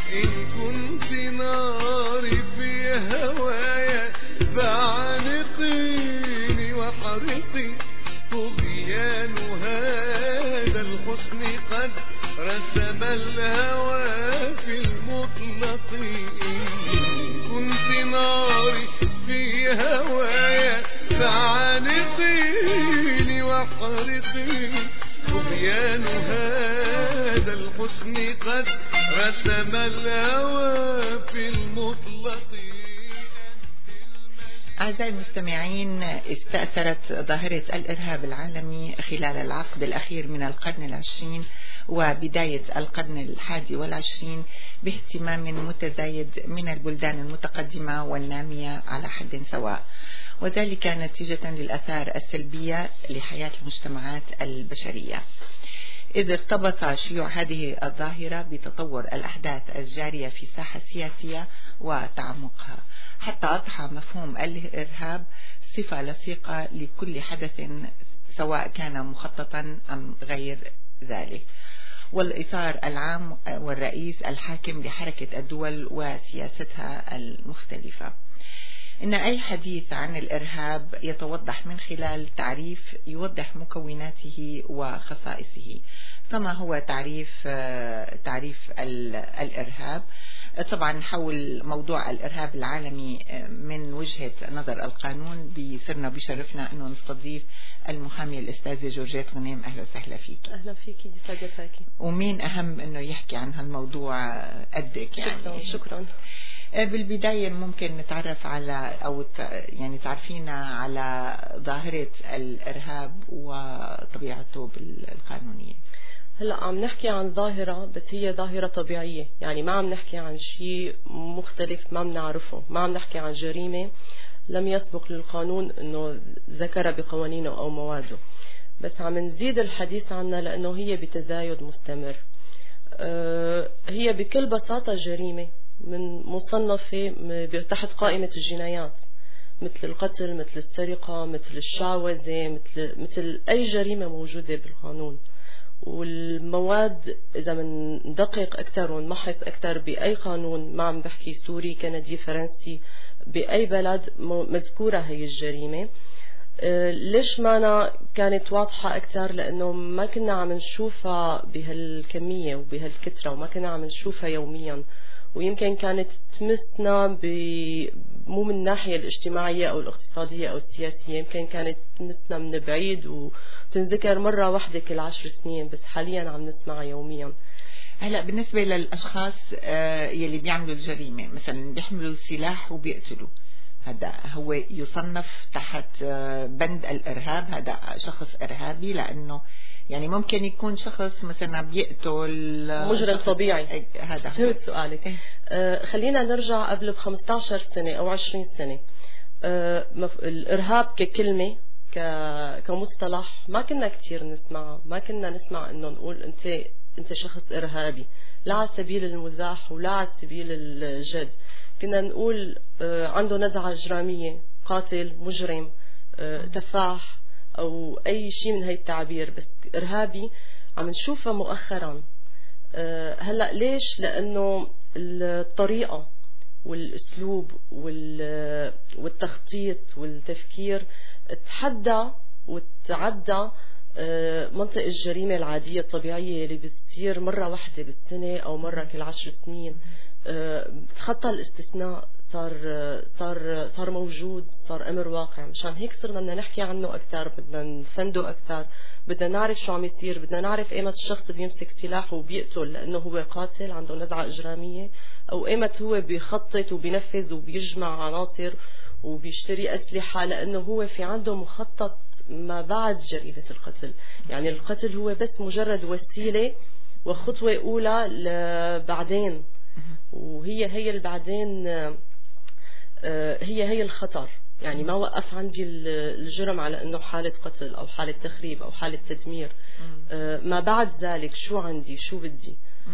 إن كنت ناري في هوايا فعانقيني واحرقي، طغيان هذا الحسن قد رسم الهوى في المطلق. إن كنت ناري في هوايا فعانقيني واحرقي، طغيان هذا الحسن قد رسم الهوى في المطلق. أعزائي المستمعين، استأثرت ظاهرة الإرهاب العالمي خلال العقد الأخير من القرن العشرين وبداية القرن ال11 باهتمام متزايد من البلدان المتقدمة والنامية على حد سواء، وذلك نتيجة للآثار السلبية لحياة المجتمعات البشرية، إذ ارتبط شيوع هذه الظاهرة بتطور الأحداث الجارية في الساحة السياسية وتعمقها، حتى أضحى مفهوم الإرهاب صفة لصيقة لكل حدث سواء كان مخططا أم غير ذلك، والإطار العام والرئيس الحاكم لحركة الدول وسياستها المختلفة. إن أي حديث عن الإرهاب يتوضح من خلال تعريف يوضح مكوناته وخصائصه. فما هو تعريف الإرهاب؟ طبعا نحول موضوع الإرهاب العالمي من وجهة نظر القانون. بيسرنا بشرفنا أنه نستضيف المحامية الأستاذة جورجيت غنيم. أهلا وسهلا فيك. أهلا فيكي، سعدتك. ومين أهم أنه يحكي عن هالموضوع قدك يعني. شكرا. بالبداية ممكن نتعرف على أو يعني تعرفينا على ظاهرة الإرهاب وطبيعته القانونية. هلا عم نحكي عن ظاهرة، بس هي ظاهرة طبيعية، يعني ما عم نحكي عن شيء مختلف ما بنعرفه، ما عم نحكي عن جريمة لم يسبق للقانون انه ذكر بقوانينه او مواده، بس عم نزيد الحديث عنها لانه هي بتزايد مستمر. هي بكل بساطة جريمة من مصنفة تحت قائمة الجنايات، مثل القتل، مثل السرقة، مثل الشعوذة، مثل أي جريمة موجودة بالقانون. والمواد إذا مندقق أكثر ونمحص أكثر بأي قانون، ما عم بحكي سوري، كندي، فرنسي، بأي بلد مذكورة هي الجريمة. ليش مانا كانت واضحة أكثر؟ لأنه ما كنا عم نشوفها بهالكمية وبهالكثرة، وما كنا عم نشوفها يوميا، ويمكن كانت تمسنا مو من الناحية الاجتماعية أو الاقتصادية أو السياسية، يمكن كانت تمسنا من بعيد وتنذكر مرة واحدة كل 10 سنين، بس حاليا عم نسمعها يوميا. هلا بالنسبة للأشخاص يلي بيعملوا الجريمة، مثلا بيحملوا سلاح وبيقتلوا، هذا هو يصنف تحت بند الإرهاب؟ هذا شخص إرهابي؟ لأنه يعني ممكن يكون شخص مثلا بيقتل مجرم طبيعي. هذا فهمت سؤالك. خلينا نرجع قبل ب15 سنة أو 20 سنة. الإرهاب ككلمة كمصطلح ما كنا كتير نسمعها، ما كنا نسمع إنه نقول أنت شخص إرهابي، لا على سبيل المزاح ولا على سبيل الجد. كنا نقول عنده نزعة إجرامية، قاتل، مجرم، تفاح، أو أي شيء من هاي التعبير. بس إرهابي عم نشوفها مؤخرا. هلأ ليش؟ لأنه الطريقة والأسلوب والتخطيط والتفكير تحدى وتعدى منطق الجريمة العادية الطبيعية اللي بتصير مرة واحدة بالسنة أو مرة كل 10 سنين. تخطى الاستثناء، صار موجود، صار أمر واقع. مشان هيك صرنا بدنا نحكي عنه أكثر، بدنا نفنده أكثر، بدنا نعرف شو عم يصير، بدنا نعرف ايمت الشخص بيمسك سلاح وبيقتل لأنه هو قاتل عنده نزعة إجرامية، أو ايمت هو بيخطط وبينفذ وبيجمع عناصر وبيشتري أسلحة لأنه هو في عنده مخطط ما بعد جريمة القتل. يعني القتل هو بس مجرد وسيلة وخطوة أولى لبعدين، وهي البعدين هي الخطر. يعني ما وقف عندي الجرم على انه حالة قتل او حالة تخريب او حالة تدمير، ما بعد ذلك شو عندي، شو بدي.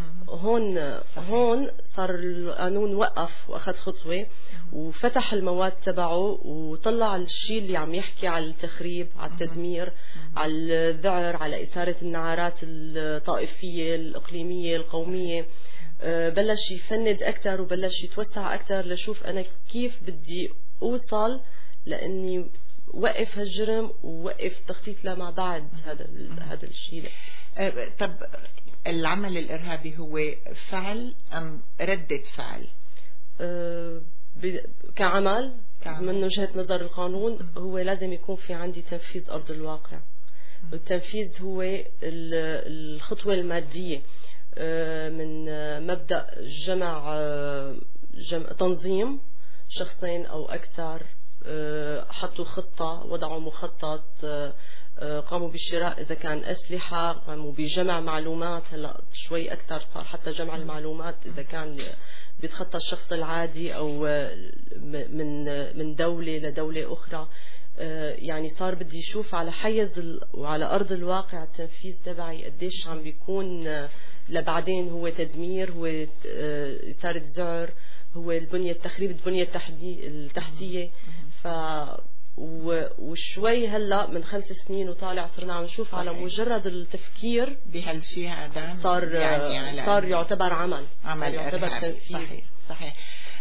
هون صار القانون وقف واخذ خطوة وفتح المواد تبعه وطلع الشيء اللي عم يحكي على التخريب، على التدمير، على الذعر، على إثارة النعرات الطائفية الإقليمية القومية. بلش يفند أكتر وبلش يتوسع أكتر لشوف أنا كيف بدي أوصل لأني وقف هالجرم ووقف تخطيط لما بعد هذا الشيء. طب العمل الإرهابي هو فعل أم ردة فعل؟ كعمل من وجهة نظر القانون هو لازم يكون في عندي تنفيذ أرض الواقع. والتنفيذ هو الخطوة المادية من مبدأ جمع تنظيم شخصين أو أكثر، حطوا خطة، وضعوا مخطط، قاموا بشراء إذا كان أسلحة، قاموا بجمع معلومات. هلا شوي أكثر صار حتى جمع المعلومات إذا كان بيتخطى الشخص العادي أو من دولة لدولة أخرى. يعني صار بدي أشوف على حيز وعلى أرض الواقع التنفيذ تبعي قديش عم بيكون لبعدين هو تدمير، هو إثارة ذعر، هو تخريب البنية التحتية. وشوي هلا من 5 سنين وطالع صرنا عم نشوف على مجرد التفكير بهالشيء هذا صار يعتبر عمل يعتبر تنفيذ. صحيح.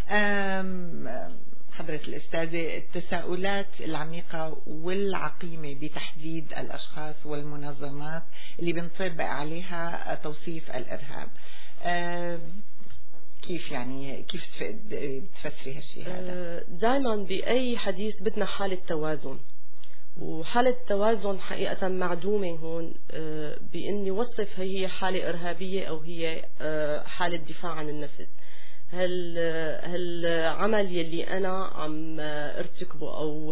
حضرة الأستاذة، التساؤلات العميقة والعقيمة بتحديد الأشخاص والمنظمات اللي بنطبق عليها توصيف الإرهاب، كيف بتفسري هالشيء هذا؟ دائما بأي حديث بدنا حالة توازن، وحالة التوازن حقيقة معدومة هون بإني وصف هي حالة إرهابية أو هي حالة دفاع عن النفس. هالعمل يلي أنا عم ارتكبه أو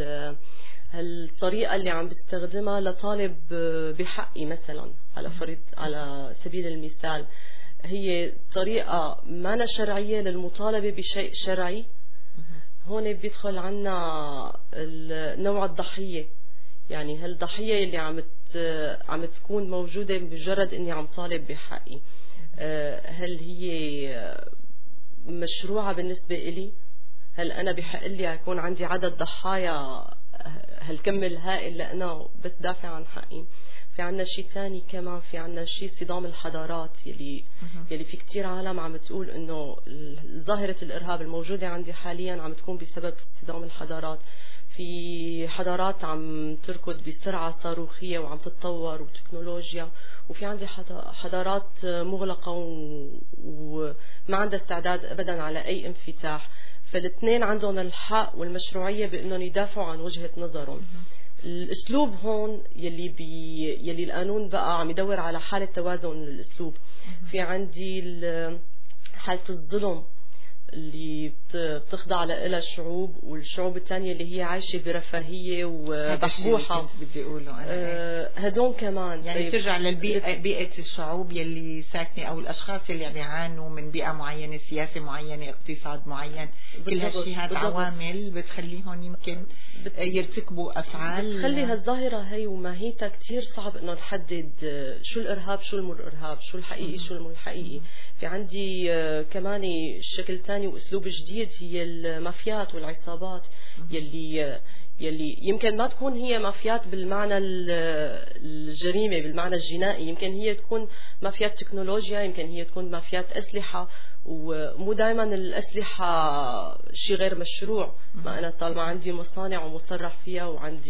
هالطريقة اللي عم بستخدمها لطالب بحقي مثلا على سبيل المثال، هي طريقة ما شرعية للمطالبة بشيء شرعي. هون بيدخل عنا نوع الضحية، يعني هالضحية اللي عم تكون موجودة بمجرد اني عم طالب بحقي. هل هي مشروعة بالنسبة إلي؟ هل أنا بحق لي يكون عندي عدد ضحايا هالكم الهائل لأنا بس دافع عن حقي؟ في عنا شيء تاني كمان، في عنا شيء صدام الحضارات يلي في كتير عالم عم تقول إنه ظاهرة الإرهاب الموجودة عندي حاليا عم تكون بسبب صدام الحضارات. في حضارات عم تركض بسرعة صاروخية وعم تتطور وتكنولوجيا، وفي عندي حضارات مغلقة وما عندها استعداد أبدا على أي انفتاح. فالاثنين عندهم الحق والمشروعية بأنهم يدافعوا عن وجهة نظرهم. الأسلوب هون يلي القانون بقى عم يدور على حالة توازن للأسلوب. في عندي حالة الظلم اللي بتخضع لها الشعوب، والشعوب الثانية اللي هي عايشة برفاهية وبحبوحة. بدي أقوله هدول كمان يعني ترجع للبيئة الشعوب يلي ساكنة أو الأشخاص اللي بيعانوا من بيئة معينة، سياسة معينة، اقتصاد معين. كل هالشيء هاد عوامل بتخليهم يمكن يرتكبوا أفعال بتخلي هالظاهرة هي وماهيتها كتير صعب إنه نحدد شو الإرهاب شو المو الإرهاب، شو الحقيقي شو المو الحقيقي. في عندي كمان شكل ثاني وأسلوب جديد، هي المافيات والعصابات يلي يمكن ما تكون هي مافيات بالمعنى الجريمة بالمعنى الجنائي، يمكن هي تكون مافيات تكنولوجيا، يمكن هي تكون مافيات أسلحة. ومو دائما الأسلحة شيء غير مشروع. ما أنا طالما عندي مصانع ومصرح فيها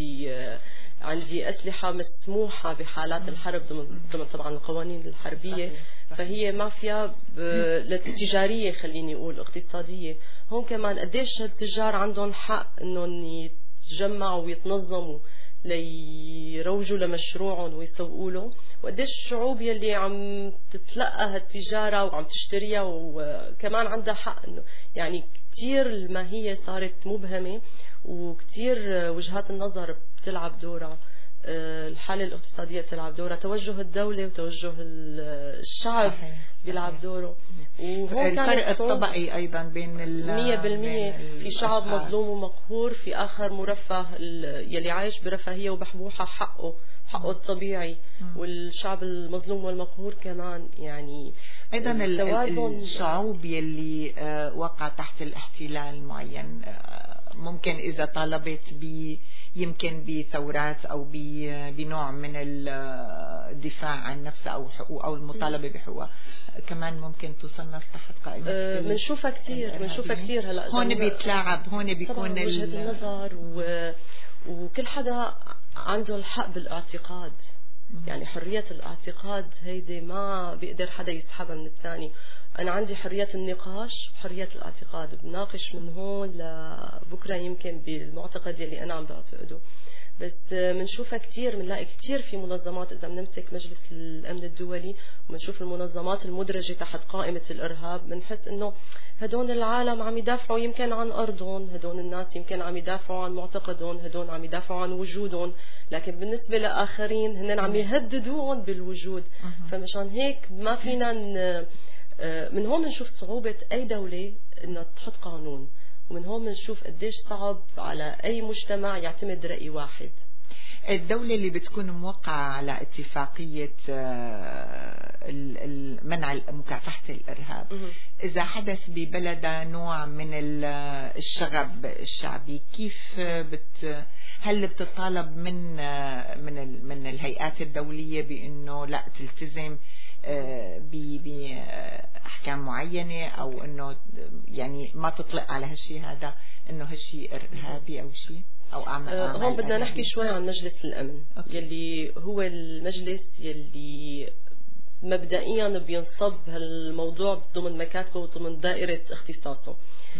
وعندي أسلحة مسموحة بحالات الحرب ضمن طبعا القوانين الحربية. فهي مافيا تجارية، خليني أقول اقتصادية. هون كمان قديش التجار عندهم حق إنهم يتجمعوا ويتنظموا ليروجوا لمشروعهم ويسوقوا له، وقديش الشعوب يلي عم تتلقى هالتجارة وعم تشتريها وكمان عندها حق. إنه يعني كتير الماهية صارت مبهمة وكتير وجهات النظر بتلعب دورها. الحالة الاقتصادية بتلعب دورها، توجه الدولة وتوجه الشعب بيلعب دوره. الفرق الطبقي أيضا بين 100%. في شعب مظلوم ومقهور، في آخر مرفه يلي عايش برفاهية وبحبوحة حقه الطبيعي. والشعب المظلوم والمقهور كمان يعني أيضا الشعوب يلي وقع تحت الاحتلال معين ممكن إذا طالبت يمكن بثورات أو بنوع من الدفاع عن نفسها أو حقوق أو المطالبة بحقوقها كمان ممكن تصنف تحت قائمة بنشوفها كثير هلا هون بيتلاعب، هون بيكون وجهة النظر وكل حدا عنده الحق بالاعتقاد. يعني حرية الاعتقاد هيدي ما بيقدر حدا يسحبها من الثاني. أنا عندي حرية النقاش وحرية الاعتقاد، بناقش من هون لبكرة يمكن بالمعتقد اللي أنا عم بعتقده. بس بنشوفها كتير، بنلاقي كتير في منظمات، إذا بنمسك مجلس الأمن الدولي وبنشوف المنظمات المدرجة تحت قائمة الإرهاب، بنحس إنه هدول العالم عم يدافعوا يمكن عن أرضهم، هدول الناس يمكن عم يدافعوا عن معتقدهم، هدول عم يدافعوا عن وجودهم، لكن بالنسبة لآخرين هن عم يهددوهم بالوجود. فمشان هيك ما فينا من هون بنشوف صعوبة أي دولة إنها تحط قانون، ومن هون بنشوف قديش صعب على أي مجتمع يعتمد رأي واحد. الدولة اللي بتكون موقعة على اتفاقية منع مكافحة الإرهاب، إذا حدث ببلدها نوع من الشغب الشعبي، كيف هل بتطالب من الهيئات الدولية بأنه لا تلتزم بأحكام معينة، أو أنه يعني ما تطلق على هالشيء هذا أنه هالشيء إرهابي أو شيء أو أعمال هون بدنا نحكي شوي عن مجلس الأمن. يلي هو المجلس يلي مبدئيا بينصب هالموضوع ضمن مكاتبه وضمن دائرة اختصاصه.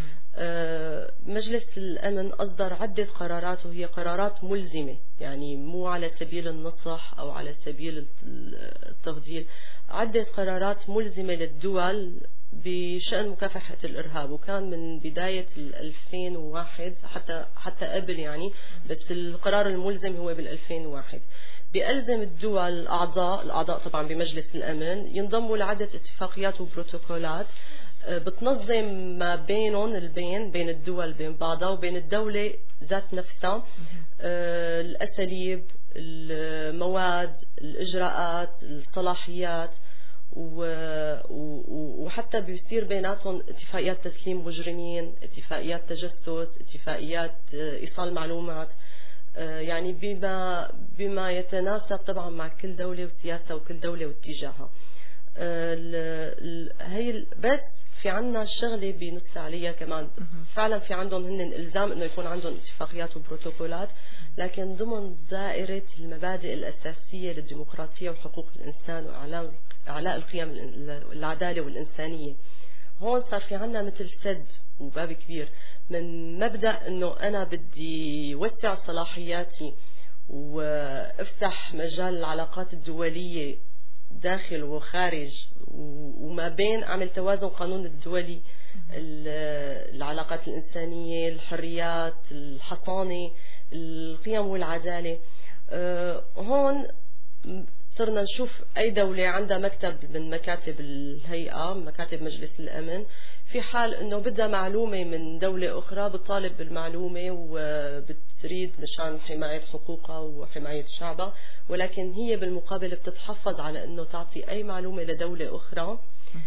مجلس الأمن أصدر عدة قرارات، وهي قرارات ملزمة، يعني مو على سبيل النصح أو على سبيل التفضيل، عدة قرارات ملزمة للدول بشأن مكافحة الإرهاب. وكان من بداية 2001 حتى قبل يعني، بس القرار الملزم هو بال2001. بيلزم الدول الأعضاء طبعا بمجلس الأمن ينضموا لعدة اتفاقيات وبروتوكولات بتنظم ما بينهم بين الدول بين بعضها وبين الدولة ذات نفسها، الأساليب، المواد، الإجراءات، الصلاحيات، وحتى بيصير بيناتهم اتفاقيات تسليم مجرمين، اتفاقيات تجسس، اتفاقيات إيصال معلومات، يعني بما يتناسب طبعا مع كل دولة وسياسة وكل دولة واتجاهها. هي بس في عنا الشغلة بنص عليها كمان، فعلا في عندهم هن الإلزام إنه يكون عندهم اتفاقيات وبروتوكولات، لكن ضمن دائرة المبادئ الأساسية للديمقراطية وحقوق الإنسان وإعلاء القيم العدالة والإنسانية. هون صار في عنا مثل سد وباب كبير من مبدأ إنه أنا بدي وسع صلاحياتي وافتح مجال العلاقات الدولية داخل وخارج، وما بين أعمل توازن قانون الدولي، العلاقات الإنسانية، الحريات، الحصانة، القيم والعدالة. هون صرنا نشوف أي دولة عندها مكتب من مكاتب الهيئة، مكاتب مجلس الأمن، في حال أنه بدها معلومة من دولة أخرى بتطالب بالمعلومة وبتريد مشان حماية حقوقها وحماية شعبها، ولكن هي بالمقابل بتتحفظ على أنه تعطي أي معلومة لدولة أخرى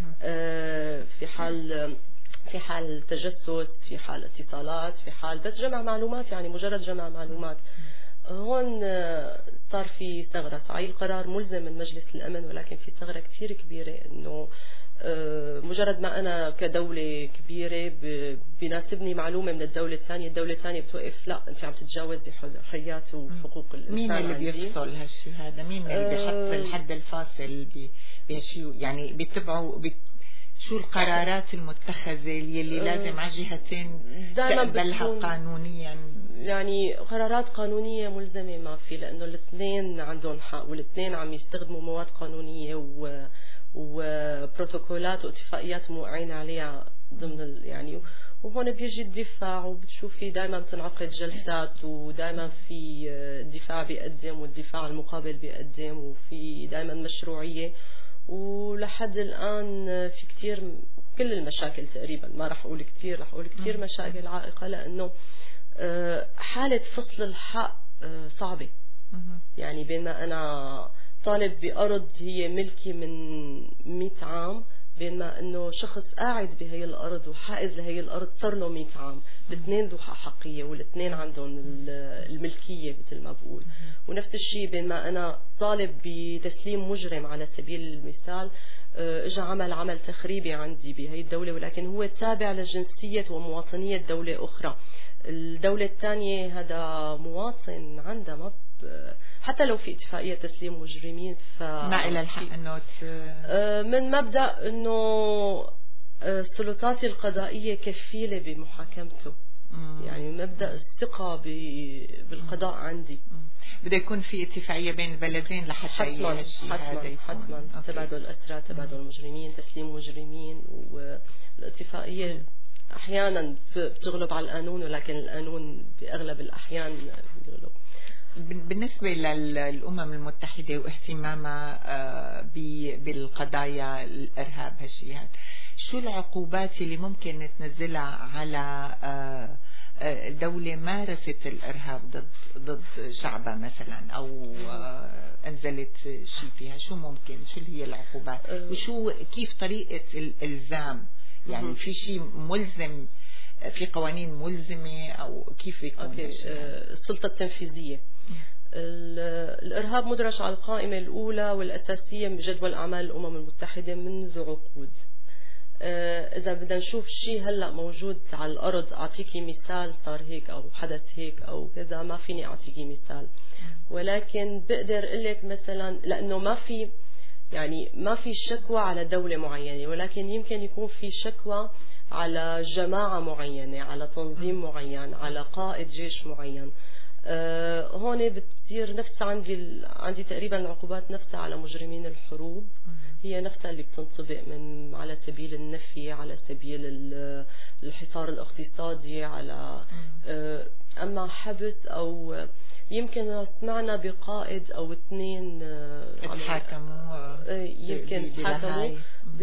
في حال تجسس، في حال اتصالات، في حال بس جمع معلومات، يعني مجرد جمع معلومات. هون صار في ثغرة. صحيح القرار ملزم من مجلس الأمن، ولكن في ثغرة كتير كبيرة إنه مجرد ما أنا كدولة كبيرة بيناسبني معلومة من الدولة الثانية بتوقف، لا أنت عم تتجاوزي حريات وحقوق الإنسان. مين اللي بيفصل هالشيء هذا؟ مين اللي بيحط الحد الفاصل بهالشيء؟ يعني بيتبعوا شو القرارات المتخذة اللي لازم على جهتين تقبلها قانونيا؟ يعني قرارات قانونية ملزمة ما في، لأنه الاثنين عندهم حق، والاثنين عم يستخدموا مواد قانونية وبروتوكولات واتفاقيات موقعين عليها ضمن يعني. وهون بيجي الدفاع، وبتشوفي دائما تنعقد جلسات، ودائما في الدفاع بيقدم والدفاع المقابل بيقدم، وفي دائما مشروعية. ولحد الآن في كتير، كل المشاكل تقريبا، ما رح أقول كتير مشاكل عائقة، لأنه حالة فصل الحق صعبة. يعني بينما أنا طالب بأرض هي ملكي من 100 عام، بين ما انه شخص قاعد بهي الارض وحائز لهي الارض صار له 100 عام، الاثنين ذو حقيقيه والاثنين عندهم الملكيه مثل ما بقول. ونفس الشيء بين ما انا طالب بتسليم مجرم على سبيل المثال اجى عمل تخريبي عندي بهي الدوله، ولكن هو تابع لجنسيه ومواطنيه دوله اخرى. الدوله الثانيه هذا مواطن عندها ما حتى لو في اتفاقيه تسليم مجرمين ما إلى الحق انه من مبدا انه السلطات القضائيه كفيله بمحاكمته. يعني مبدا الثقه بالقضاء عندي. بده يكون في اتفاقيه بين البلدين لحتى حتما تبادل اسرى، تبادل مجرمين، تسليم مجرمين. والاتفاقيه احيانا بتغلب على القانون، ولكن القانون باغلب الاحيان بيغلب. بالنسبة للأمم المتحدة واهتمامها بالقضايا الإرهاب هالشيء، شو العقوبات اللي ممكن تنزلها على دولة مارست الإرهاب ضد شعبها مثلا، أو أنزلت شيء فيها؟ شو ممكن، شو هي العقوبات، وشو كيف طريقة الإلزام؟ يعني في شيء ملزم، في قوانين ملزمة، أو كيف يكون؟ السلطة التنفيذية. الإرهاب مدرج على القائمة الأولى والأساسية بجدول أعمال الأمم المتحدة منذ عقود. إذا بدنا نشوف شيء هلأ موجود على الأرض، أعطيكي مثال صار هيك أو حدث هيك أو كذا، ما فيني أعطيكي مثال، ولكن بقدر أقول لك مثلا، لأنه ما في شكوى على دولة معينة، ولكن يمكن يكون في شكوى على جماعة معينة، على تنظيم معين، على قائد جيش معين. هون بتصير نفس عندي تقريبا العقوبات نفسها على مجرمين الحروب، هي نفسها اللي بتنطبق من على سبيل النفي، على سبيل الحصار الاقتصادي، على أما حبس أو يمكن سمعنا بقائد أو اثنين تحاكموا، يمكن تحاكموا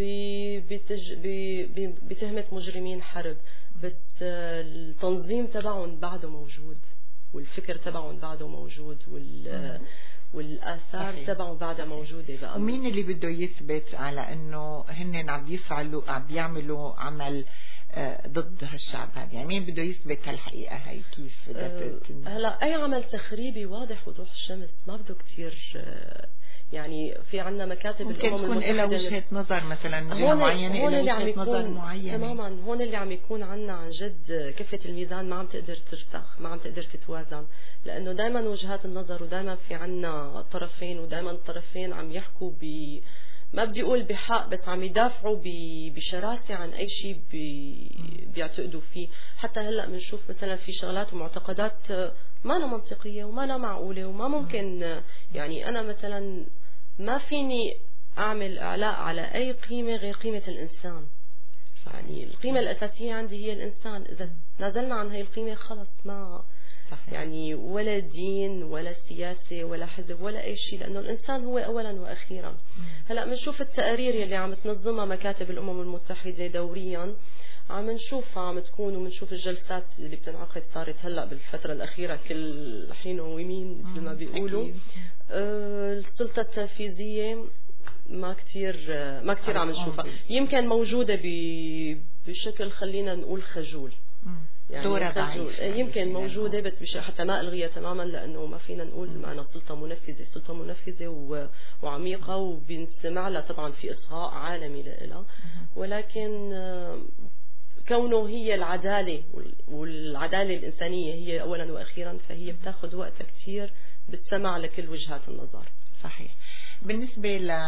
بتهمة مجرمين حرب، بس التنظيم تبعهم بعده موجود، والفكر تبعهم بعده موجود، والآثار تبعهم بعدها موجودة بقى. ومين اللي بده يثبت على انه هن عم بيعملوا عمل ضد هالشعب هذا؟ يعني مين بده يثبت هالحقيقة هاي؟ كيف هلا أي عمل تخريبي واضح وضوح الشمس، ما بده كتير يعني في عنا مكاتب ممكن الأمم تكون لها وجهة نظر مثلا جهة معينة، لها وجهة نظر معينة تماما. هون اللي عم يكون عنا عن جد كفة الميزان ما عم تقدر ترتاح، ما عم تقدر تتوازن، لأنه دائما وجهات النظر، ودائما في عنا طرفين، ودائما الطرفين عم يحكوا ما بدي أقول بحق، بس عم يدافعوا بشراسة عن أي شيء بيعتقدوا فيه. حتى هلأ بنشوف مثلا في شغلات ومعتقدات ما لا منطقية وما لا معقولة وما ممكن. يعني أنا مثلا ما فيني أعمل إعلاء على أي قيمة غير قيمة الإنسان. يعني القيمة الأساسية عندي هي الإنسان، إذا نزلنا عن هاي القيمة خلص ما يعني ولا دين ولا سياسة ولا حزب ولا أي شيء، لأنه الإنسان هو أولا وأخيرا. هلأ بنشوف التقارير يلي عم تنظمها مكاتب الأمم المتحدة دوريا، عم نشوفها عم تكون، ومنشوف الجلسات اللي بتنعقد صارت هلأ بالفترة الأخيرة كل حين ويمين مثل ما بيقولوا. السلطة التنفيذية ما كتير عم نشوفها، يمكن موجودة بشكل خلينا نقول خجول، يعني يمكن موجودة بس حتى ما ألغيها تماما، لأنه ما فينا نقول معنا سلطة منفذة وعميقة وبنسمع لها طبعا في إصغاء عالمي لها، ولكن كونه هي العدالة والعدالة الإنسانية هي أولا وأخيرا، فهي بتاخذ وقت كتير بالسمع لكل وجهات النظر. صحيح. بالنسبة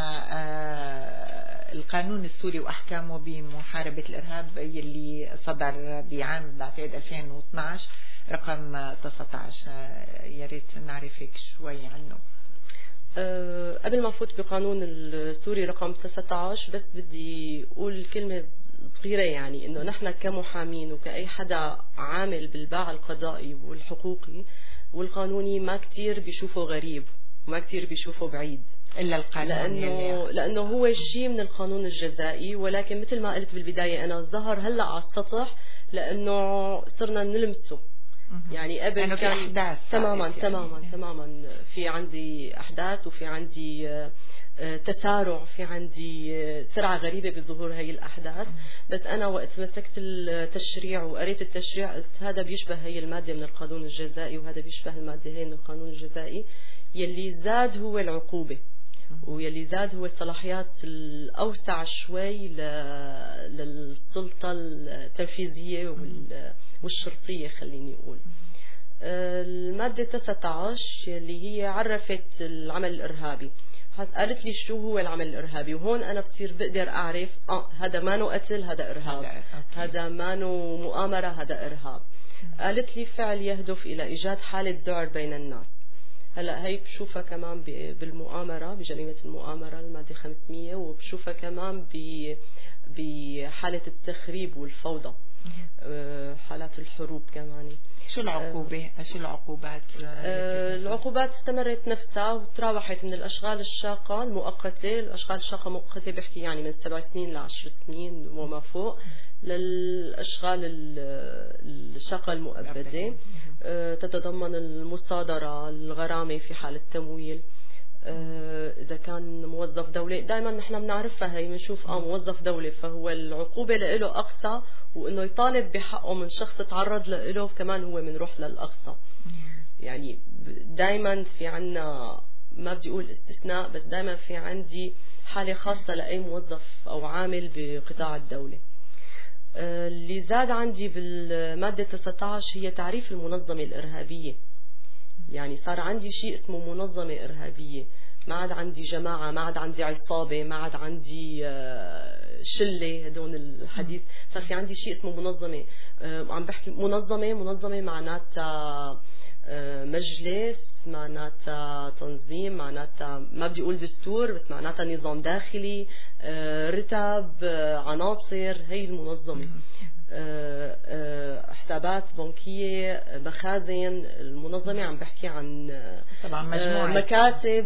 للقانون السوري وأحكامه بمحاربة الإرهاب يلي صدر بعام بعتقد 2012 رقم 19، يا ريت نعرف هيك شوي عنه. قبل ما فوت بقانون السوري رقم 19 بس بدي أقول كلمة صغيرة، يعني إنه نحن كمحامين وكأي حدا عامل بالباع القضائي والحقوقي والقانوني ما كتير بيشوفه غريب وما كتير بيشوفه بعيد، إلا القانون لأنه هو شيء من القانون الجزائي، ولكن مثل ما قلت بالبداية أنا ظهر هلأ على السطح لأنه صرنا نلمسه. يعني قبل يعني كان في أحداث تماما في عندي أحداث، وفي عندي تسارع، في عندي سرعة غريبة بظهور هاي الأحداث. بس أنا وقت مسكت التشريع وقريت التشريع قلت هذا بيشبه هي المادة من القانون الجزائي، وهذا بيشبه المادة هي من القانون الجزائي. يلي زاد هو العقوبة، ويلي زاد هو الصلاحيات الأوسع شوي للسلطة التنفيذية والشرطية خليني أقول. المادة 19 اللي هي عرفت العمل الإرهابي، قالت لي شو هو العمل الإرهابي، وهون أنا بصير بقدر أعرف هذا مانو قتل، هذا إرهاب، هذا مانو مؤامرة، هذا إرهاب. قالت لي فعل يهدف إلى إيجاد حالة ذعر بين الناس. هلا هي بشوفها كمان بالمؤامرة، بجريمة المؤامرة المادة 500، وبشوفها كمان بحالة التخريب والفوضى، حالات الحروب كمان. شو العقوبة؟ شو العقوبات؟ العقوبات استمرت نفسها وتراوحت من الأشغال الشاقة المؤقتة. الأشغال الشاقة مؤقتة بحكي يعني من 7 سنين ل10 سنين وما فوق، للأشغال الشاقة المؤبدة. تتضمن المصادرة، الغرامة في حال التمويل. إذا كان موظف دولة، دائما نحن بنعرفها هي، بنشوف موظف دولة فهو العقوبة له أقصى، وإنه يطالب بحقه من شخص تعرض له كمان هو بنروح للأقصى. يعني دائما في عنا، ما بدي أقول استثناء، بس دائما في عندي حالة خاصة لأي موظف أو عامل بقطاع الدولة. اللي زاد عندي بالمادة 19 هي تعريف المنظمة الإرهابية. يعني صار عندي شيء اسمه منظمة إرهابية، ما عاد عندي جماعة، ما عاد عندي عصابة، ما عاد عندي شلة، هدول الحديث. صار في عندي شيء اسمه منظمة. عم بحكي منظمة معناتها مجلس، معناتها تنظيم، معناتها ما بدي أقول دستور، بس معناتها نظام داخلي، رتب، عناصر، هي المنظمة. حسابات بنكية، مخازن. المنظمة عم بحكي عن طبعا مكاتب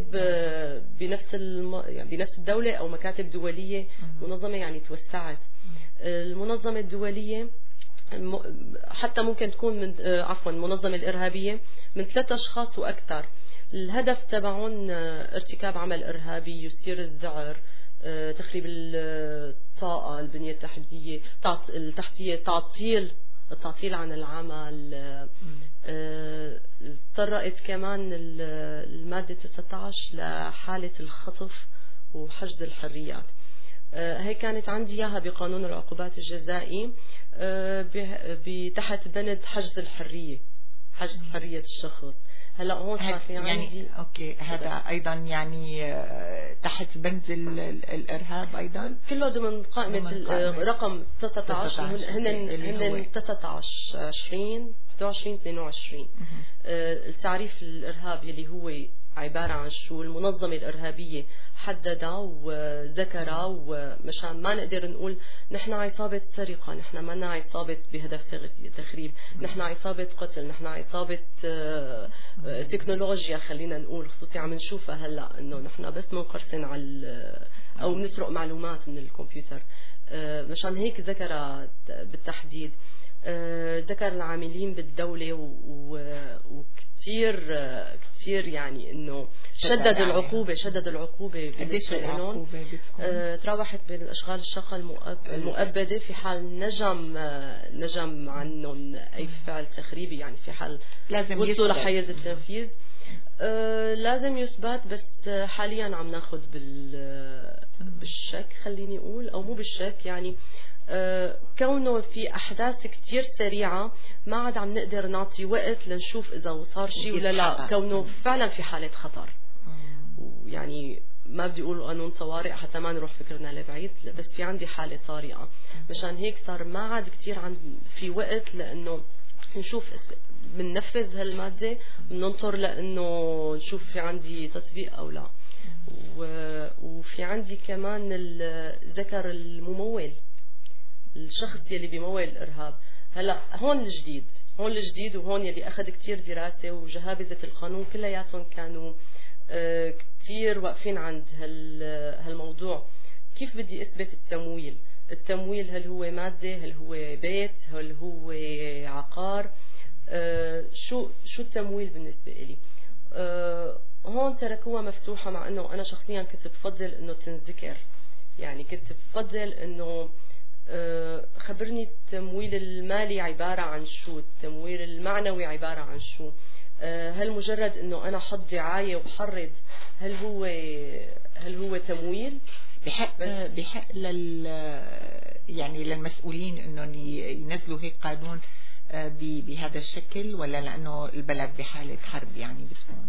بنفس الدولة أو مكاتب دولية. منظمة يعني توسعت. المنظمة الدولية حتى ممكن تكون من المنظمة الإرهابية من 3 أشخاص وأكثر. الهدف تبعهم ارتكاب عمل إرهابي يثير الذعر، تخريب الطاقة، البنية التحتية، التعطيل عن العمل. تطرقت كمان المادة 19 لحالة الخطف وحجز الحريات. هي كانت عندي إياها بقانون العقوبات الجزائي تحت بند حجز الحرية، حجز حرية الشخص. هلا هون صار في عندي يعني اوكي، هذا ايضا يعني تحت بند الارهاب، ايضا كله ضمن قائمة رقم 19. هن 19 20 21 22. التعريف الارهاب يلي هو عبارة عن شو المنظمة الإرهابية حددها وذكرها، ومشان ما نقدر نقول نحن عصابة سرقة، نحن ما عصابة بهدف تخريب، نحن عصابة قتل، نحن عصابة تكنولوجيا، خلينا نقول خصوصي عم نشوفها هلا انه نحن بس منقرصن على او بنسرق معلومات من الكمبيوتر. مشان هيك ذكر بالتحديد، ذكر العاملين بالدولة كتير يعني انه شدد العقوبة قديش العقوبة بتكون؟ تراوحت بين الاشغال الشاقة المؤبدة في حال نجم عنهم اي فعل تخريبي، يعني في حال وصلوا لحيز التنفيذ لازم يثبت. بس حاليا عم ناخذ بالشك، خليني اقول، او مو بالشك، يعني كونه في أحداث كتير سريعة ما عاد عم نقدر نعطي وقت لنشوف إذا صار شيء ولا لا، كونه فعلا في حالة خطر. يعني ما بدي أقول قانون طوارئ حتى ما نروح فكرنا لبعيد، بس في عندي حالة طارئة. مشان هيك صار ما عاد كتير في وقت لأنه نشوف بننفذ هالمادة، بننطر لأنه نشوف في عندي تطبيق أو لا. وفي عندي كمان ذكر الممول، الشخص يلي بيمول الإرهاب. هلا هون الجديد وهون يلي أخذ كتير دراسة، وجهابذة القانون كلياتهم كانوا كتير واقفين عند هالموضوع. كيف بدي أثبت التمويل؟ هل هو مادة؟ هل هو بيت؟ هل هو عقار؟ شو التمويل بالنسبة إلي. هون تركوها مفتوحة، مع أنه أنا شخصيا كنت بفضل أنه تنذكر، يعني كنت بفضل أنه خبرني التمويل المالي عبارة عن شو، التمويل المعنوي عبارة عن شو. هل مجرد أنه أنا حط دعاية وحرض هل هو تمويل؟ بحق يعني للمسؤولين انهم ينزلوا هيك قانون بهذا الشكل، ولا لانه البلد بحاله حرب يعني بتكون؟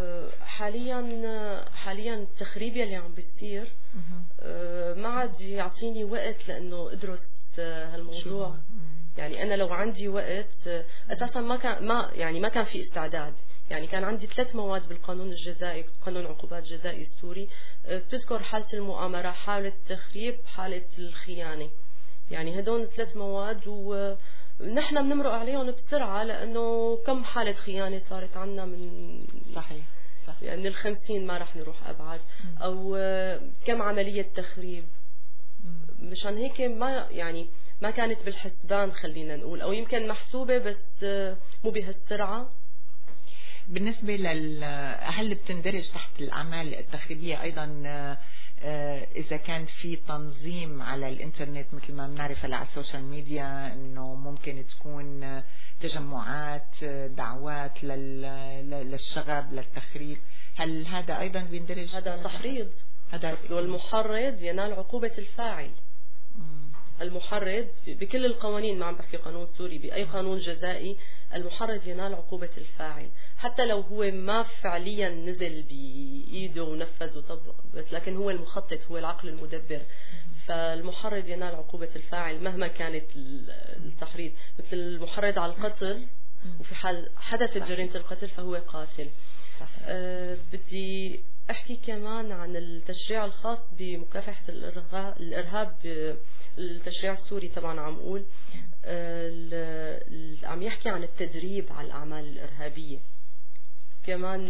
حاليا التخريب يلي عم بيصير ما عاد يعطيني وقت لانه ادرس هالموضوع. يعني انا لو عندي وقت اساسا ما كان في استعداد. يعني كان عندي 3 مواد بالقانون الجزائي، قانون عقوبات جزائي السوري، بتذكر حالة المؤامرة، حالة التخريب، حالة الخيانة. يعني هدول 3 مواد ونحن بنمرق عليهم بسرعة، لأنه كم حالة خيانة صارت عنا من صحيح. يعني ال50 ما رح نروح أبعد، أو كم عملية تخريب. مشان هيك ما كانت بالحسبان، خلينا نقول، أو يمكن محسوبة بس مو بهالسرعة. بالنسبة هل بتندرج تحت الأعمال التخريبية أيضا إذا كان في تنظيم على الإنترنت مثل ما بنعرف على السوشيال ميديا، إنه ممكن تكون تجمعات دعوات للشغب للتخريب، هل هذا أيضا بيندرج؟ هذا تحريض. والمحرض ينال عقوبة الفاعل. المحرض بكل القوانين، ما عم بحكي قانون سوري، بأي قانون جزائي المحرض ينال عقوبة الفاعل، حتى لو هو ما فعليا نزل بإيده ونفذ وطبق، بس لكن هو المخطط، هو العقل المدبر. فالمحرض ينال عقوبة الفاعل مهما كانت التحريض. مثل المحرض على القتل، وفي حال حدثت جريمة القتل فهو قاتل. بدي أحكي كمان عن التشريع الخاص بمكافحة الإرهاب. التشريع السوري طبعا عم أقول عم يحكي عن التدريب على الأعمال الإرهابية كمان.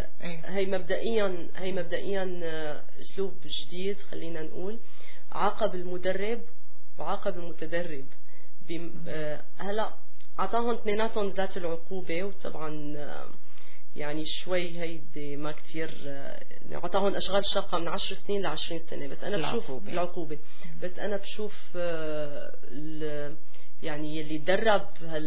هي مبدئيا أسلوب جديد، خلينا نقول عاقب المدرب وعاقب المتدرب. هلا عطاهم اثنيناتهم ذات العقوبة، وطبعا يعني شوي هيدي ما كتير، عطاهم أشغال شاقة من 10 سنين ل20 سنة. بس أنا بشوف العقوبة، بس أنا بشوف يعني اللي درب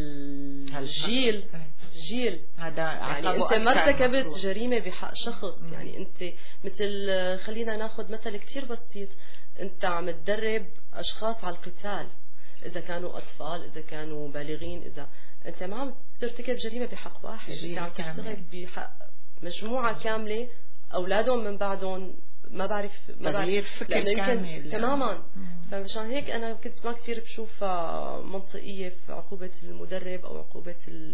هالجيل هذا يعني أنت ما ارتكبت جريمة بحق شخص. يعني أنت مثل، خلينا ناخذ مثل كتير بسيط، أنت عم تدرب أشخاص على القتال، إذا كانوا أطفال، إذا كانوا بالغين، إذا أنت ما عم ترتكب جريمة بحق واحد، أنت عم تشتغل بحق مجموعة كاملة، أولادهم من بعدهم ما بعرف فكر كامل تماما. فمشان هيك أنا كنت ما كتير بشوفها منطقية في عقوبة المدرب أو عقوبة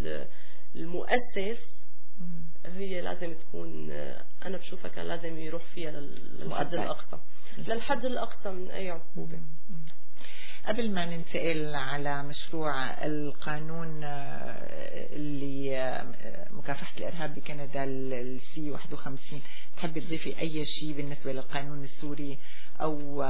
المؤسس. هي لازم تكون، أنا بشوفها كان لازم يروح فيها للحد الأقصى، للحد الأقصى من أي عقوبة. قبل ما ننتقل على مشروع القانون اللي مكافحة الإرهاب بكندا السي 51، تحبي تضيفي أي شيء بالنسبة للقانون السوري أو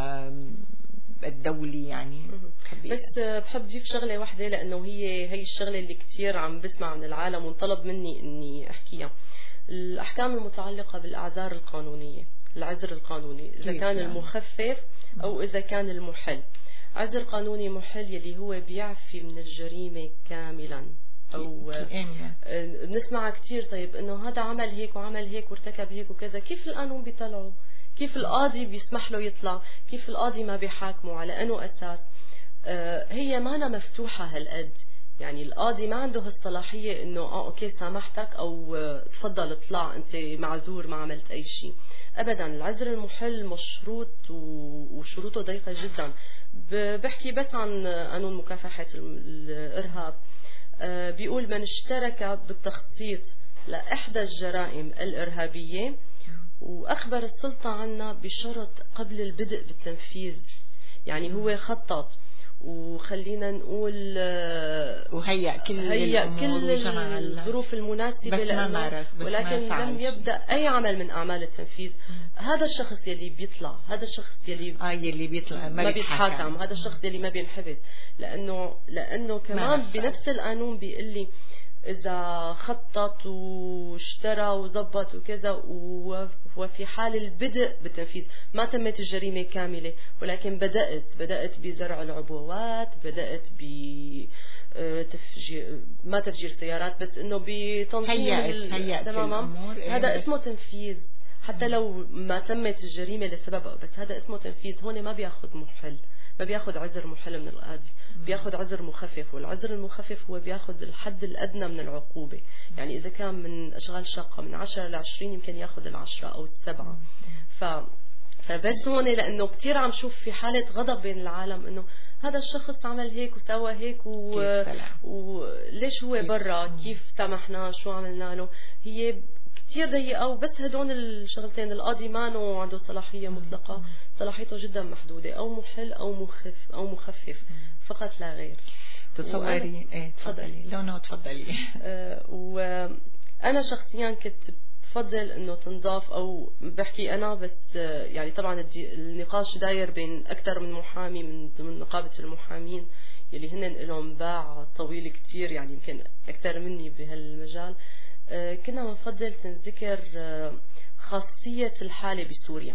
الدولي؟ يعني بس بحب أضيف شغلة واحدة، لأنه هي الشغلة اللي كتير عم بسمع من العالم وانطلب مني إني أحكيها. الأحكام المتعلقة بالأعذار القانونية، العذر القانوني، إذا كان المخفف أو إذا كان المحل. عذر قانوني محل يلي هو بيعفي من الجريمة كاملا، أو نسمع كتير طيب إنه هذا عمل هيك وعمل هيك وارتكب هيك وكذا، كيف القانون بيطلعه؟ كيف القاضي بيسمح له يطلع؟ كيف القاضي ما بيحاكمه؟ على أنه أساس؟ هي مانا مفتوحة هالقد. يعني القاضي ما عنده هالصلاحية إنه أوكي سامحتك أو تفضل اطلع أنت معذور ما عملت أي شيء. أبدا. العذر المحل مشروط وشروطه ضيقة جدا. بحكي بس عن قانون مكافحة الإرهاب، بيقول من اشترك بالتخطيط لإحدى الجرائم الإرهابية وأخبر السلطة عنها بشرط قبل البدء بالتنفيذ. يعني هو خطط وخلينا نقول وهيأ كل الظروف المناسبة لأنه، ولكن لم يبدأ أي عمل من أعمال التنفيذ. هذا الشخص يلي بيطلع، هذا الشخص يلي بيطلع ما بيتحاكم، هذا الشخص يلي ما بينحبس، لأنه كمان بنفس القانون بيقول لي إذا خطط واشترى وزبط وكذا وفي حال البدء بالتنفيذ ما تمت الجريمة كاملة، ولكن بدأت بزرع العبوات، بدأت ب ما تفجير سيارات بس انه بتنظيم الامور، هذا اسمه تنفيذ. حتى لو ما تمت الجريمة لسبب، بس هذا اسمه تنفيذ. هون ما بياخذ محل، ما بياخذ عذر محل من القاضي، بياخذ عذر مخفف، والعذر المخفف هو بياخذ الحد الأدنى من العقوبة. يعني إذا كان من أشغال شاقة من 10 ل 20 يمكن ياخذ 10 أو 7. فبس هون لأنه كتير عم شوف في حالة غضب بين العالم إنه هذا الشخص عمل هيك وسوى هيك وليش هو برا، كيف سامحناه، شو عملنا له. هي كتير ضيقة، وبس هدول الشغلتين القاضي ما عنده صلاحية مطلقة، صلاحيته جدا محدودة، أو محل أو مخفف فقط لا غير. تتصوري تفضلي لونو تفضلي. وأنا شخصيا كنت بفضل انه تنضاف، او بحكي انا بس يعني طبعا النقاش داير بين اكثر من محامي من ضمن نقابة المحامين يلي هن لهم باع طويل كتير، يعني يمكن اكثر مني بهالمجال. كنا بنفضل تنذكر خاصية الحالة بسوريا.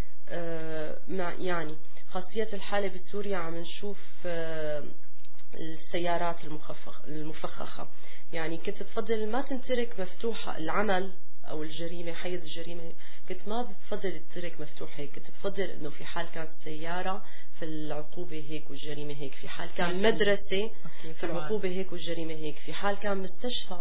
يعني خاصية الحالة بسوريا عم نشوف السيارات المفخخة. يعني كنت بفضل ما تنترك مفتوحة العمل أو الجريمة، حيز الجريمة كنت ما بفضل تترك مفتوح هيك. كنت بفضل إنه في حال كانت سيارة في العقوبة هيك والجريمة هيك، في حال كان مدرسة في العقوبة هيك والجريمة هيك، في حال كان مستشفى.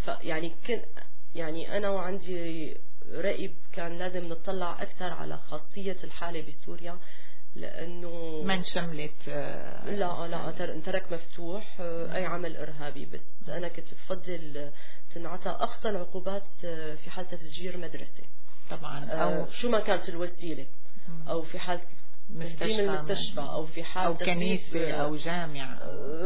يعني أنا وعندي رأي كان لازم نطلع أكثر على خاصية الحالة بسوريا، لأنه ما انشملت لا انترك مفتوح أي عمل إرهابي. بس أنا كنت بفضل تنعطى أقصى العقوبات في حال تفجير مدرسة طبعا، أو شو ما كانت الوسيلة، أو في حال تهديم المستشفى، أو في حال أو كنيسة أو جامعة،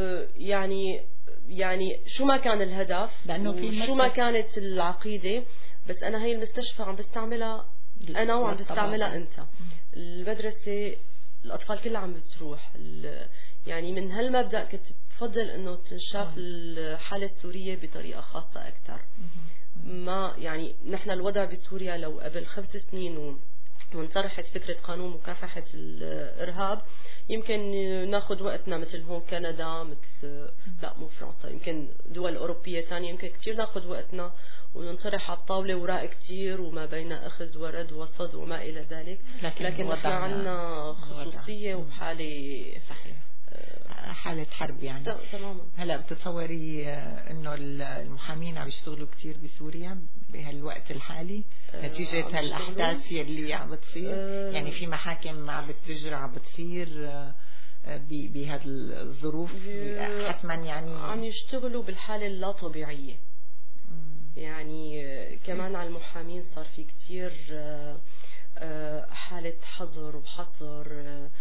يعني شو ما كان الهدف، لأنه شو ما كانت العقيدة. بس أنا هي المستشفى عم بستعملها أنا وعم بستعملها أنت. المدرسة الأطفال كلها عم بتروح. يعني من هالمبدأ كنت بفضل إنه تنشاف الحالة السورية بطريقة خاصة أكثر. ما يعني نحن الوضع بسوريا لو قبل 5 سنين وانطرحت فكرة قانون مكافحة الإرهاب يمكن ناخذ وقتنا، مثل هون كندا، مثل لا مو فرنسا، يمكن دول أوروبية تانية يمكن كتير ناخذ وقتنا وننطرح على الطاولة وراء كتير وما بين أخذ ورد وصد وما إلى ذلك. لكن نحن عنا خصوصية وحالة صحيح، حالة حرب يعني. تماما. هلا بتتصوري انه المحامين عم يشتغلوا كتير بسوريا بهالوقت الحالي نتيجة هالاحداث يلي عم بتصير؟ يعني في محاكم عم بتجرى عم بتصير بهذه الظروف حتما، يعني عم يشتغلوا بالحالة اللا طبيعية. يعني كمان على المحامين صار في كتير حالة حظر وحصر،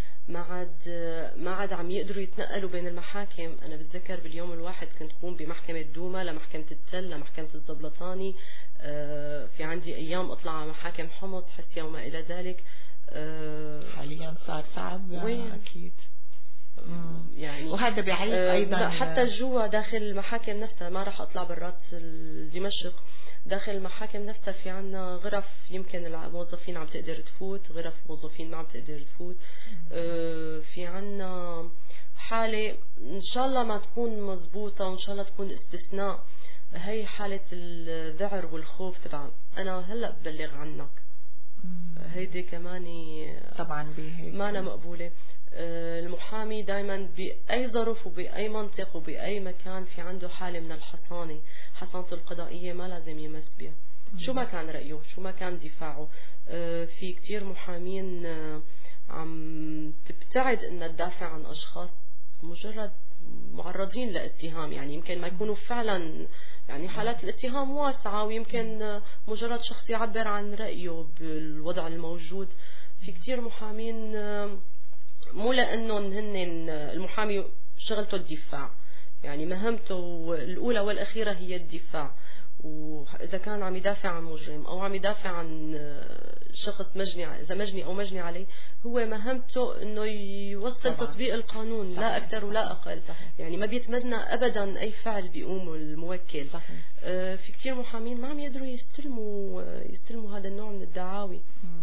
ما عاد عم يقدروا يتنقلوا بين المحاكم. أنا بتذكر باليوم الواحد كنت قوم بمحكمة دوما لمحكمة التل لمحكمة الزبلطاني. في عندي أيام أطلع على محاكم حمص حسيا وما إلى ذلك. حاليا صار صعب أكيد. يعني وهذا بيعيق أيضا حتى جوا داخل المحاكم نفسها. ما راح أطلع برات دمشق، داخل المحاكم نفسها في عنا غرف يمكن الموظفين عم تقدر تفوت، غرف موظفين ما عم تقدر تفوت. في عنا حالة إن شاء الله ما تكون مزبوطة وإن شاء الله تكون استثناء، هي حالة الذعر والخوف تبع أنا هلأ ببلغ عنك. هيدي كمان طبعا ما أنا مقبولة. المحامي دايما بأي ظرف وبأي منطق وبأي مكان في عنده حالة من الحصانة القضائية ما لازم يمس بها، شو ما كان رأيه، شو ما كان دفاعه. في كتير محامين عم تبتعد انها تدافع عن اشخاص مجرد معرضين لاتهام، يعني يمكن ما يكونوا فعلا، يعني حالات الاتهام واسعة، ويمكن مجرد شخص يعبر عن رأيه بالوضع الموجود. في كتير محامين مو لأنه هن المحامي شغلته الدفاع، يعني مهمته الأولى والأخيرة هي الدفاع، وإذا كان عم يدافع عن مجرم أو عم يدافع عن شخص إذا مجني أو مجني عليه، هو مهمته إنه يوصل طبعا تطبيق القانون، صحيح. لا أكثر ولا أقل، صحيح. يعني ما بيتمنى أبدا أي فعل بيقومه الموكل، في كتير محامين ما عم يقدروا يستلموا هذا النوع من الدعاوي،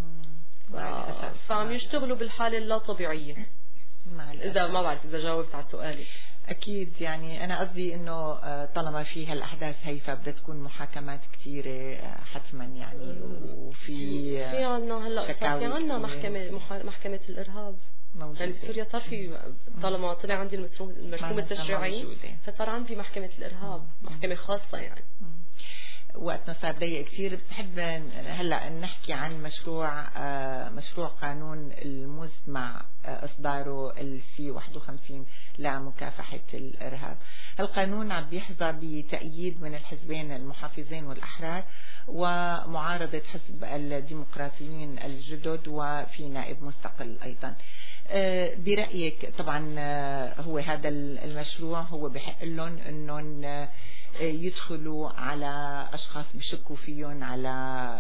فعم يشتغلوا بالحالة اللا طبيعية. إذا ما بعرف إذا جاوبت على سؤالي. أكيد، يعني أنا قصدي إنه طالما في هالأحداث هي فبدها تكون محاكمات كثيرة حتما، يعني في عنا هلا في عنا محكمة الإرهاب موجودة. يعني بسوريا صار في، طالما طلع عندي المرسوم التشريعي فصار عندي محكمة الإرهاب، محكمة خاصة يعني. وقتنا صار ضيق كثير، بحب هلا نحكي عن مشروع قانون المزمع إصداره السي 51 لمكافحة الإرهاب. القانون عم بيحظى بتأييد من الحزبين المحافظين والأحرار ومعارضة حزب الديمقراطيين الجدد، وفي نائب مستقل أيضا. برأيك طبعا هو هذا المشروع هو بحق لهم أنهم يدخلوا على أشخاص بشكوا فيهم على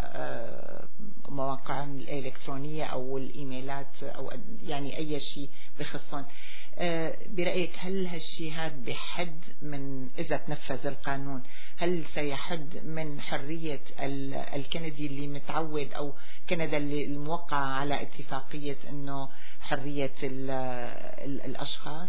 مواقعهم الإلكترونية أو الإيميلات أو يعني أي شيء بخصهم. برأيك هل هالشيء هذا بحد من إذا تنفذ القانون هل سيحد من حرية الكندي اللي متعود أو كندا اللي الموقعة على اتفاقية إنه حرية الأشخاص؟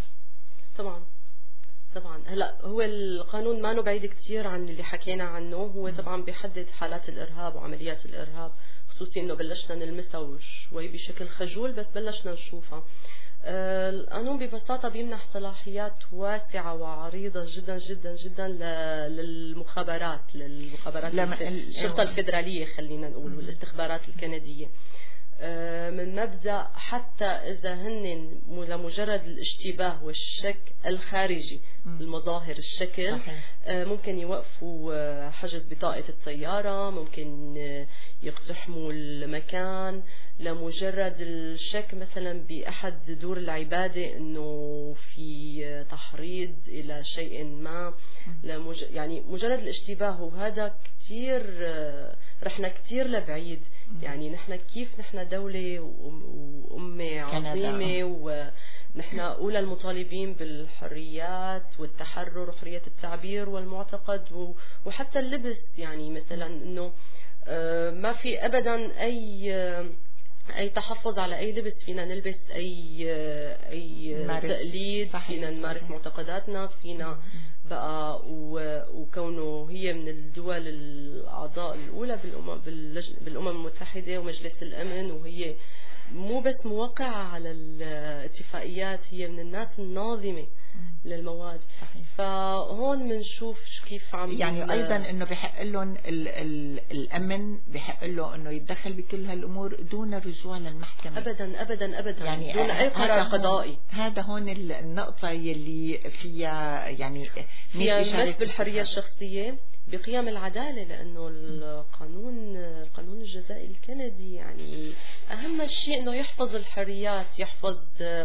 طبعا هلا هو القانون ما بعيد كتير عن اللي حكينا عنه، هو طبعا بيحدد حالات الإرهاب وعمليات الإرهاب، خصوصي إنه بلشنا نلمسها شوي بشكل خجول بس بلشنا نشوفها. القانون ببساطة بيمنح صلاحيات واسعة وعريضة جدا جدا جدا للمخابرات الشرطة الفيدرالية خلينا نقول والاستخبارات الكندية، من مبدأ حتى إذا هن لمجرد الاشتباه والشك الخارجي المظاهر الشكل ممكن يوقفوا حجز بطاقة السيارة، ممكن يقتحموا المكان لمجرد الشك مثلا بأحد دور العبادة إنه في تحريض إلى شيء ما، يعني مجرد الاشتباه. وهذا كتير رحنا كتير لبعيد، يعني نحن دولة وأمة عظيمة ونحن أولى المطالبين بالحريات والتحرر وحرية التعبير والمعتقد وحتى اللبس، يعني مثلا إنه ما في أبدا أي تحفظ على أي لبس، فينا نلبس أي تقليد، فينا نمارس معتقداتنا، فينا بقى وكونه هي من الدول الأعضاء الأولى بالأمم المتحدة ومجلس الأمن، وهي مو بس موقعة على الاتفاقيات، هي من الناس الناظمة للمواد. فهون بنشوف كيف عم يعني ايضا انه بحق لهم الامن بحق له انه يتدخل بكل هالامور دون الرجوع للمحكمه ابدا ابدا ابدا، يعني دون اي قرار قضائي. هذا هون النقطه يلي فيها يعني فيها بالحريه الشخصيه بقيم العداله، لانه القانون الجزائي الكندي يعني اهم شيء انه يحفظ الحريات، يحفظ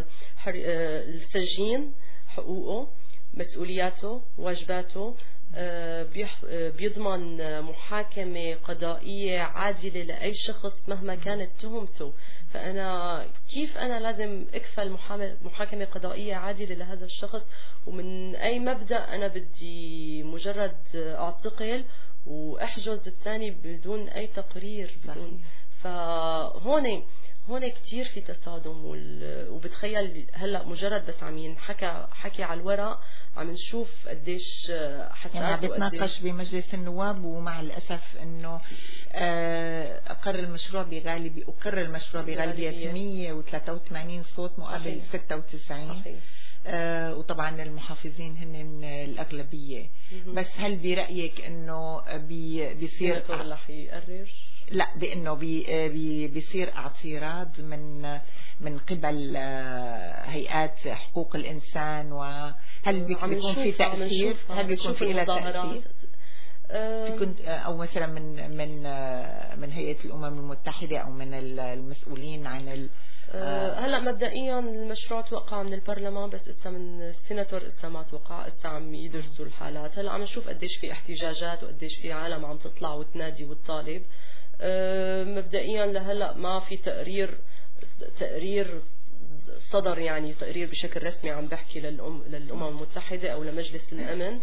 السجين حقوقه، مسؤولياته، واجباته، بيضمن محاكمة قضائية عادلة لأي شخص مهما كانت تهمته. فأنا كيف أنا لازم أكفل محاكمة قضائية عادلة لهذا الشخص، ومن أي مبدأ أنا بدي مجرد أعتقل وأحجز الثاني بدون أي تقرير بدون. فهون كتير في تصادم، وبتخيل هلا مجرد بس عم ينحكى على الورق عم نشوف قديش حساس، يعني عم بتناقش بمجلس النواب، ومع الاسف انه اقر المشروع بغالبيه 183 صوت مقابل 96. وطبعا المحافظين هن الأغلبية. بس هل برأيك انه بيصير رح يقرر؟ لا، بانه بيصير اعتراض من قبل هيئات حقوق الانسان، وهل بيكون في تأثير؟ هل بيكون في لها تأثير؟ كنت او مثلا من هيئة الامم المتحدة او من المسؤولين عن هلا مبدئيا المشروع توقع من البرلمان، بس اسا من السيناتور اسا ما توقع، اسا عم يدرسوا الحالات. هلا عم نشوف قديش في احتجاجات وقديش في عالم عم تطلع وتنادي وتطالب. مبدئيا لهلا ما في تقرير صدر، يعني تقرير بشكل رسمي عم بحكي للأمم المتحدة أو لمجلس الأمن.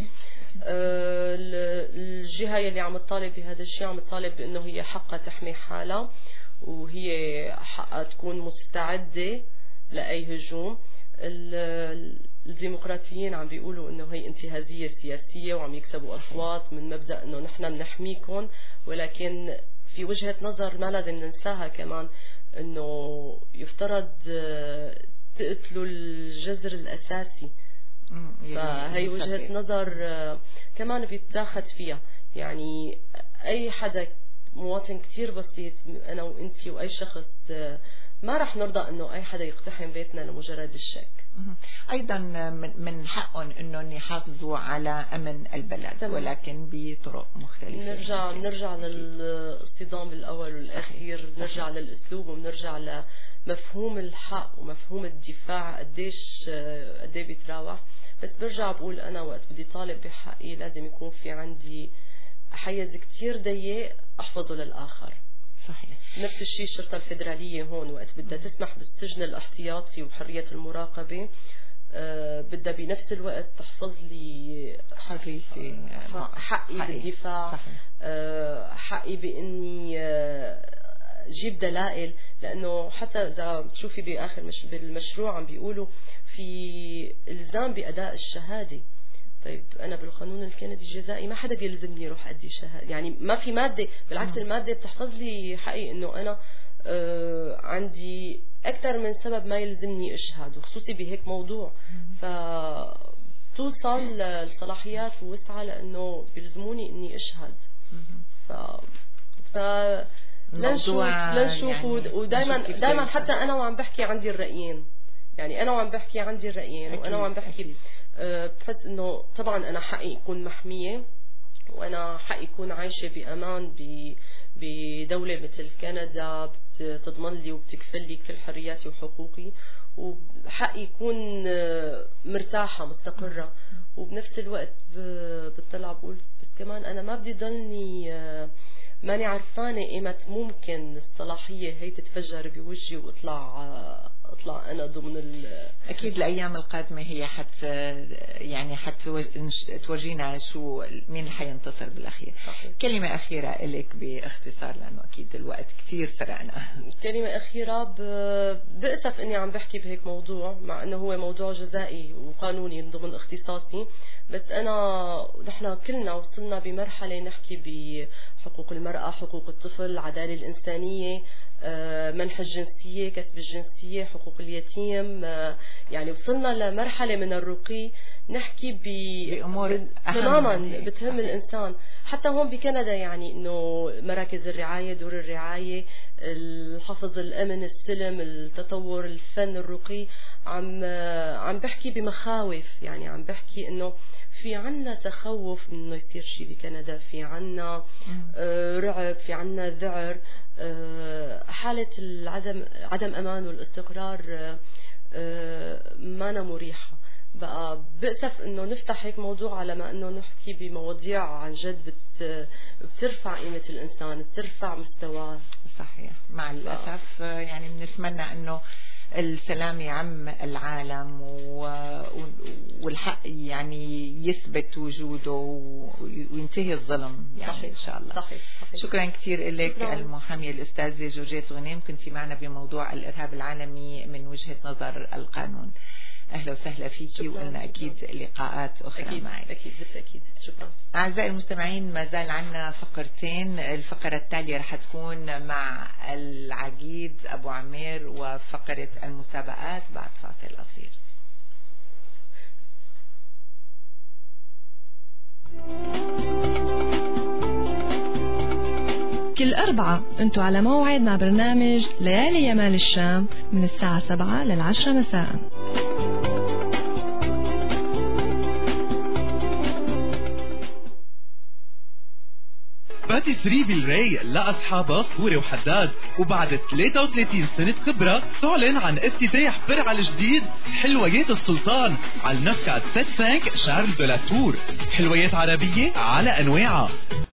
الجهة اللي عم تطالب بهذا الشيء عم تطالب بأنه هي حقها تحمي حالها، وهي حقها تكون مستعدة لأي هجوم. الديمقراطيين عم بيقولوا انه هي انتهازية سياسية وعم يكسبوا اصوات من مبدأ انه نحن بنحميكم، ولكن في وجهة نظر ما لازم ننساها كمان، انه يفترض تقتلوا الجذر الاساسي. فهي وجهة نظر كمان بيتاخد فيها. يعني اي حدا مواطن كتير بسيط، انا وانتي واي شخص، ما رح نرضى انه اي حدا يقتحم بيتنا لمجرد الشك. ايضا من حقهم انهم يحافظوا على امن البلد، ولكن بطرق مختلفه. نرجع للاصطدام الاول والاخير، نرجع للاسلوب ونرجع لمفهوم الحق ومفهوم الدفاع قديش بيتراوح. بس برجع بقول انا وقت بدي طالب بحقي لازم يكون في عندي حيز كتير ضيق احفظه للاخر. صحيح. نفس الشيء الشرطة الفيدرالية هون وقت بدها تسمح بالسجن الاحتياطي وحرية المراقبة، بدها بنفس الوقت تحفظ لي حريتي، حقي بالدفاع، حقي بإني جيب دلائل. لأنه حتى إذا بتشوفي بآخر بالمشروع عم بيقولوا في إلزام بأداء الشهادة. طيب أنا بالقانون الكندي الجزائي ما حدا بيلزمني روح أدي شهادة، يعني ما في مادة، بالعكس المادة بتحفظ لي حقي إنه أنا عندي أكثر من سبب ما يلزمني أشهد، وخصوصي بهيك موضوع. فتوصل الصلاحيات ووسعة لأنه بيلزموني إني أشهد. لنشوف يعني ودائما حتى أنا وعم بحكي عندي الرأيين، يعني أنا وعم بحكي عندي الرأيين، وأنا وعم بحكي بحس إنه طبعا أنا حقي يكون محمية، وأنا حقي يكون عايشة بأمان بدولة مثل كندا بتضمن لي وبتكفل لي كل حرياتي وحقوقي، وحقي يكون مرتاحة مستقرة. وبنفس الوقت بطلع بقول بس كمان أنا ما بدي ضلني ماني عرفانة إيمت ممكن الصلاحية هي تتفجر بوجهي واطلع أنا ضمن أكيد الأيام القادمة هي تورجينا شو مين اللي حينتصر بالأخير. صحيح. كلمة أخيرة لك باختصار لأنه أكيد الوقت كتير سرقنا. كلمة أخيرة، بأسف إني عم بحكي بهيك موضوع مع إنه هو موضوع جزائي وقانوني ضمن اختصاصي، بس نحن كلنا وصلنا بمرحلة نحكي بحقوق المرأة، حقوق الطفل، العدالة الإنسانية، منح الجنسية، كسب الجنسية، حقوق اليتيم. يعني وصلنا لمرحلة من الرقي نحكي بأمور تماما بتهم الإنسان. حتى هون بكندا يعني إنه مراكز الرعاية، دور الرعاية، الحفظ، الأمن، السلم، التطور، الفن، الرقي، عم بحكي بمخاوف. يعني عم بحكي إنه في عنا تخوف من إنه يصير شيء بكندا، في عنا رعب، في عنا ذعر، حالة عدم أمان والاستقرار ما مريحة. بقى بأسف إنه نفتح هيك موضوع على ما إنه نحكي بمواضيع عن جد بترفع قيمة الإنسان، بترفع مستواه. صحيح. مع الأسف يعني بنتمنى إنه السلام يعم العالم والحق يعني يثبت وجوده وينتهي الظلم يعني. صحيح. إن شاء الله. صحيح. شكرا كثير لك المحامية الأستاذة جورجيت غنيم، كنت معنا بموضوع الإرهاب العالمي من وجهة نظر القانون. أهلا وسهلا فيكي، وقلنا أكيد لقاءات أخرى معك. أكيد بالتأكيد. شكرا. أعزائي المستمعين، ما زال عنا فقرتين. الفقرة التالية رح تكون مع العقيد أبو عمير وفقرة المسابقات بعد فاصل قصير. كل أربعة أنتوا على موعد مع برنامج ليالي يمال الشام من الساعة 7 لل10 مساء. باتيسري بالراي لأصحابها فوري وحداد، وبعد 33 سنة خبرة تعلن عن افتتاح فرع الجديد حلويات السلطان على 975 شارل دو لا تور. حلويات عربية على أنواعها.